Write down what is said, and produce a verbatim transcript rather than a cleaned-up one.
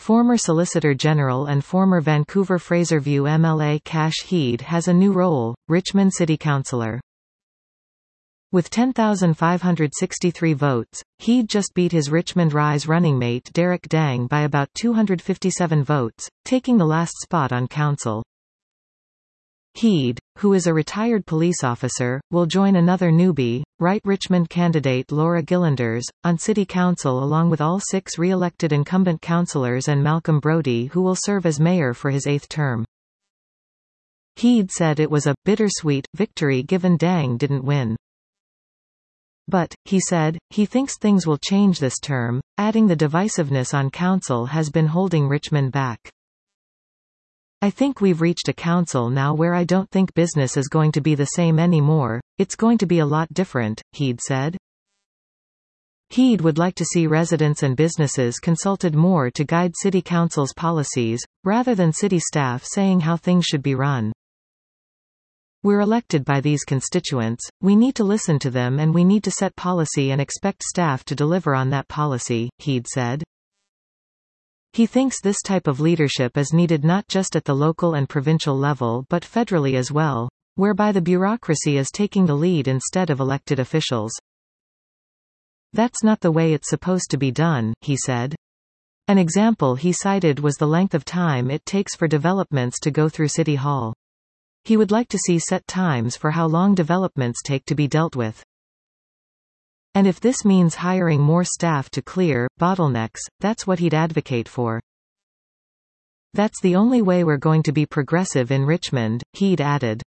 Former Solicitor General and former Vancouver Fraserview M L A Kash Heed has a new role, Richmond City Councillor. With ten thousand five hundred sixty-three votes, Heed just beat his Richmond Rise running mate Derek Dang by about two hundred fifty-seven votes, taking the last spot on council. Heed, who is a retired police officer, will join another newbie, Right Richmond candidate Laura Gillanders, on City Council along with all six re-elected incumbent councillors and Malcolm Brodie, who will serve as mayor for his eighth term. Heed said it was a bittersweet victory given Dang didn't win. But, he said, he thinks things will change this term, adding the divisiveness on council has been holding Richmond back. I think we've reached a council now where I don't think business is going to be the same anymore, it's going to be a lot different, Heed said. Heed would like to see residents and businesses consulted more to guide City Council's policies, rather than city staff saying how things should be run. We're elected by these constituents, we need to listen to them and we need to set policy and expect staff to deliver on that policy, Heed said. He thinks this type of leadership is needed not just at the local and provincial level but federally as well, whereby the bureaucracy is taking the lead instead of elected officials. That's not the way it's supposed to be done, he said. An example he cited was the length of time it takes for developments to go through City Hall. He would like to see set times for how long developments take to be dealt with. And if this means hiring more staff to clear bottlenecks, that's what he'd advocate for. That's the only way we're going to be progressive in Richmond, Heed added.